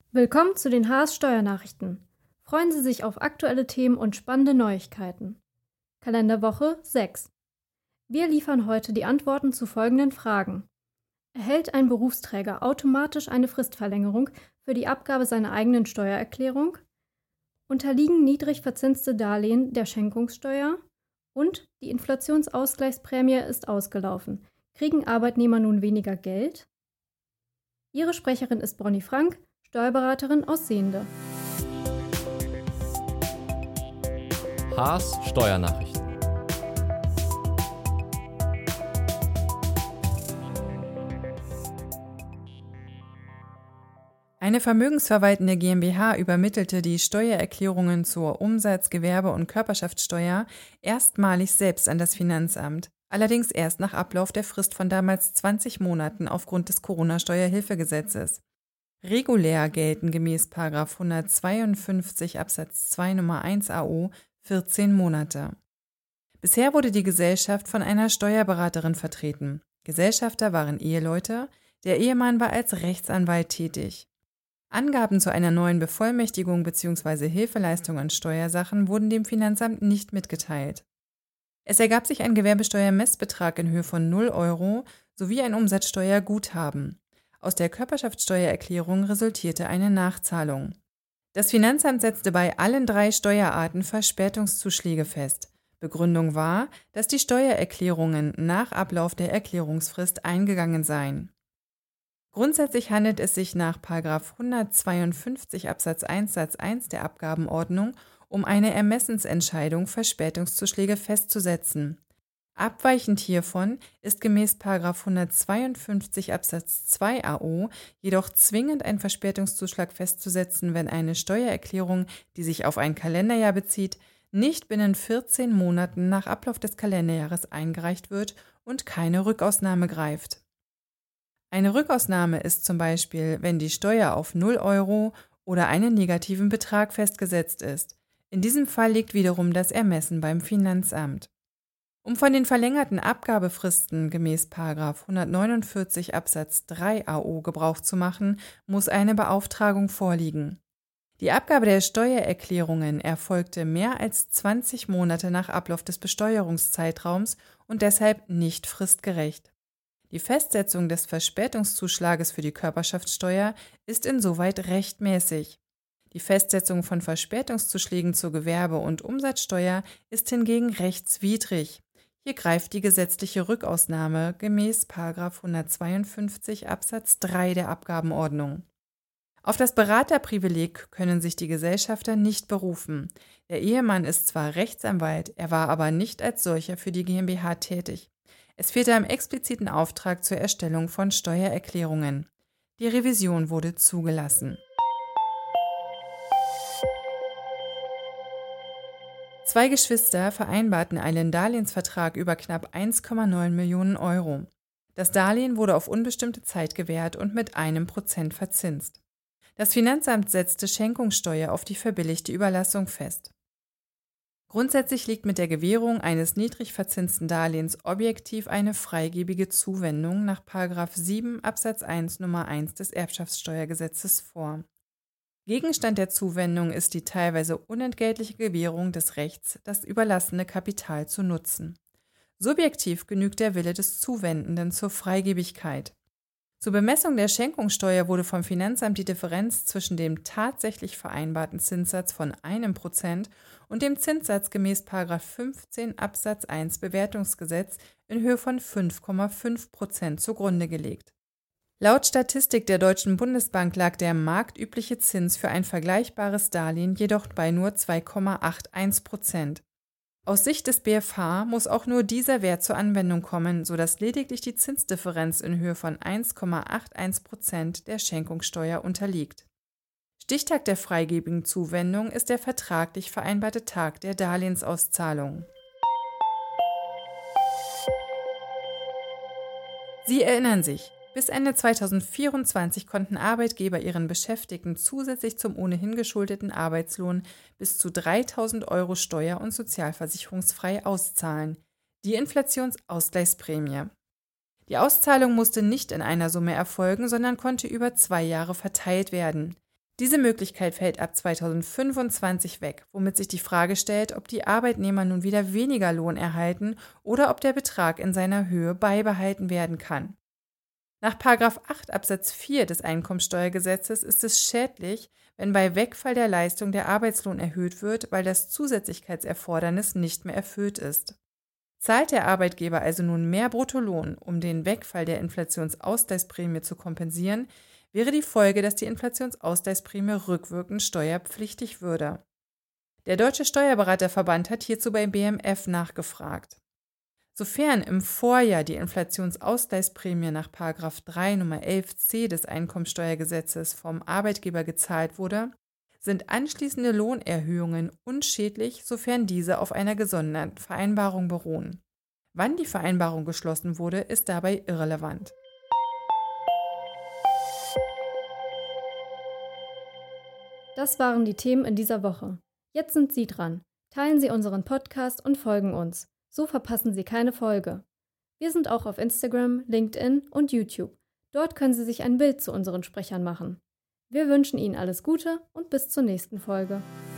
Willkommen zu den Haas Steuernachrichten. Freuen Sie sich auf aktuelle Themen und spannende Neuigkeiten. Kalenderwoche 6. Wir liefern heute die Antworten zu folgenden Fragen. Erhält ein Berufsträger automatisch eine Fristverlängerung für die Abgabe seiner eigenen Steuererklärung? Unterliegen niedrig verzinste Darlehen der Schenkungssteuer? Und die Inflationsausgleichsprämie ist ausgelaufen. Kriegen Arbeitnehmer nun weniger Geld? Ihre Sprecherin ist Bronny Frank, Steuerberaterin aus Sehnde. Haas Steuernachrichten. Eine vermögensverwaltende GmbH übermittelte die Steuererklärungen zur Umsatz-, Gewerbe- und Körperschaftssteuer erstmalig selbst an das Finanzamt, allerdings erst nach Ablauf der Frist von damals 20 Monaten aufgrund des Corona-Steuerhilfegesetzes. Regulär gelten gemäß § 152 Absatz 2 Nummer 1 AO 14 Monate. Bisher wurde die Gesellschaft von einer Steuerberaterin vertreten. Gesellschafter waren Eheleute, der Ehemann war als Rechtsanwalt tätig. Angaben zu einer neuen Bevollmächtigung bzw. Hilfeleistung in Steuersachen wurden dem Finanzamt nicht mitgeteilt. Es ergab sich ein Gewerbesteuermessbetrag in Höhe von 0 € sowie ein Umsatzsteuerguthaben. Aus der Körperschaftssteuererklärung resultierte eine Nachzahlung. Das Finanzamt setzte bei allen 3 Steuerarten Verspätungszuschläge fest. Begründung war, dass die Steuererklärungen nach Ablauf der Erklärungsfrist eingegangen seien. Grundsätzlich handelt es sich nach § 152 Absatz 1 Satz 1 der Abgabenordnung um eine Ermessensentscheidung, Verspätungszuschläge festzusetzen. Abweichend hiervon ist gemäß § 152 Absatz 2 AO jedoch zwingend ein Verspätungszuschlag festzusetzen, wenn eine Steuererklärung, die sich auf ein Kalenderjahr bezieht, nicht binnen 14 Monaten nach Ablauf des Kalenderjahres eingereicht wird und keine Rückausnahme greift. Eine Rückausnahme ist zum Beispiel, wenn die Steuer auf 0 € oder einen negativen Betrag festgesetzt ist. In diesem Fall liegt wiederum das Ermessen beim Finanzamt. Um von den verlängerten Abgabefristen gemäß § 149 Absatz 3 AO Gebrauch zu machen, muss eine Beauftragung vorliegen. Die Abgabe der Steuererklärungen erfolgte mehr als 20 Monate nach Ablauf des Besteuerungszeitraums und deshalb nicht fristgerecht. Die Festsetzung des Verspätungszuschlages für die Körperschaftssteuer ist insoweit rechtmäßig. Die Festsetzung von Verspätungszuschlägen zur Gewerbe- und Umsatzsteuer ist hingegen rechtswidrig. Hier greift die gesetzliche Rückausnahme gemäß § 152 Absatz 3 der Abgabenordnung. Auf das Beraterprivileg können sich die Gesellschafter nicht berufen. Der Ehemann ist zwar Rechtsanwalt, er war aber nicht als solcher für die GmbH tätig. Es fehlte am expliziten Auftrag zur Erstellung von Steuererklärungen. Die Revision wurde zugelassen. 2 Geschwister vereinbarten einen Darlehensvertrag über knapp 1,9 Millionen €. Das Darlehen wurde auf unbestimmte Zeit gewährt und mit 1% verzinst. Das Finanzamt setzte Schenkungssteuer auf die verbilligte Überlassung fest. Grundsätzlich liegt mit der Gewährung eines niedrig verzinsten Darlehens objektiv eine freigebige Zuwendung nach § 7 Absatz 1 Nummer 1 des Erbschaftssteuergesetzes vor. Gegenstand der Zuwendung ist die teilweise unentgeltliche Gewährung des Rechts, das überlassene Kapital zu nutzen. Subjektiv genügt der Wille des Zuwendenden zur Freigebigkeit. Zur Bemessung der Schenkungssteuer wurde vom Finanzamt die Differenz zwischen dem tatsächlich vereinbarten Zinssatz von 1% und dem Zinssatz gemäß § 15 Absatz 1 Bewertungsgesetz in Höhe von 5,5% zugrunde gelegt. Laut Statistik der Deutschen Bundesbank lag der marktübliche Zins für ein vergleichbares Darlehen jedoch bei nur 2,81%. Aus Sicht des BfH muss auch nur dieser Wert zur Anwendung kommen, sodass lediglich die Zinsdifferenz in Höhe von 1,81% der Schenkungssteuer unterliegt. Stichtag der freigebigen Zuwendung ist der vertraglich vereinbarte Tag der Darlehensauszahlung. Sie erinnern sich, bis Ende 2024 konnten Arbeitgeber ihren Beschäftigten zusätzlich zum ohnehin geschuldeten Arbeitslohn bis zu 3.000 € steuer- und sozialversicherungsfrei auszahlen, die Inflationsausgleichsprämie. Die Auszahlung musste nicht in einer Summe erfolgen, sondern konnte über 2 Jahre verteilt werden. Diese Möglichkeit fällt ab 2025 weg, womit sich die Frage stellt, ob die Arbeitnehmer nun wieder weniger Lohn erhalten oder ob der Betrag in seiner Höhe beibehalten werden kann. Nach § 8 Absatz 4 des Einkommensteuergesetzes ist es schädlich, wenn bei Wegfall der Leistung der Arbeitslohn erhöht wird, weil das Zusätzlichkeitserfordernis nicht mehr erfüllt ist. Zahlt der Arbeitgeber also nun mehr Bruttolohn, um den Wegfall der Inflationsausgleichsprämie zu kompensieren, wäre die Folge, dass die Inflationsausgleichsprämie rückwirkend steuerpflichtig würde. Der Deutsche Steuerberaterverband hat hierzu beim BMF nachgefragt. Sofern im Vorjahr die Inflationsausgleichsprämie nach § 3 Nummer 11c des Einkommensteuergesetzes vom Arbeitgeber gezahlt wurde, sind anschließende Lohnerhöhungen unschädlich, sofern diese auf einer gesonderten Vereinbarung beruhen. Wann die Vereinbarung geschlossen wurde, ist dabei irrelevant. Das waren die Themen in dieser Woche. Jetzt sind Sie dran. Teilen Sie unseren Podcast und folgen uns. So verpassen Sie keine Folge. Wir sind auch auf Instagram, LinkedIn und YouTube. Dort können Sie sich ein Bild zu unseren Sprechern machen. Wir wünschen Ihnen alles Gute und bis zur nächsten Folge.